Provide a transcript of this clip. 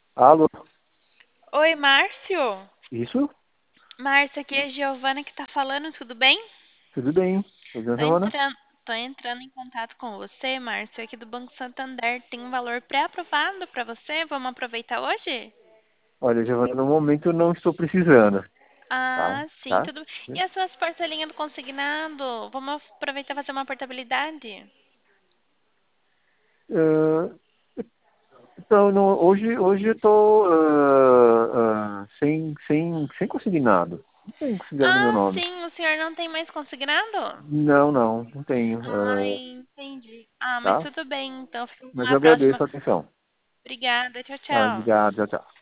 Alô? Oi, Márcio. Isso? Márcio, aqui é a Giovana que tá falando, tudo bem? Tudo bem? Tudo bem, Tô Giovana? entrando, tô entrando em contato com você, Márcio, aqui do Banco Santander. Tem um valor pré-aprovado pra você? Vamos aproveitar hoje? Olha, Giovana, no momento eu não estou precisando, tá? Ah, sim, Tá? tudo. E as suas parcelinhas do consignado? Vamos aproveitar e fazer uma portabilidade? Ah, então, hoje eu estou sem consignado. Não tenho consignado no meu Ah, nome. sim, o senhor não tem mais consignado? Não tenho. Ai, entendi. Ah, mas Tá? tudo bem, então fico Mas na eu próxima. agradeço a atenção. Obrigada, tchau, Tá? tchau. Obrigado, tchau, tchau.